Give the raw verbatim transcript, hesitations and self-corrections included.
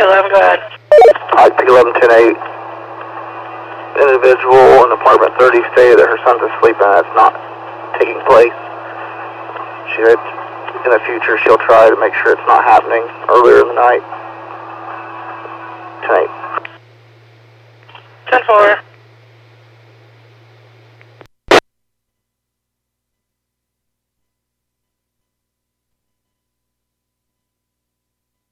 eleven, go ahead. I P eleven ten eight. Individual in apartment thirty stated that her son's asleep and that's not taking place. She said in the future she'll try to make sure it's not happening earlier in the night. ten eight. ten four.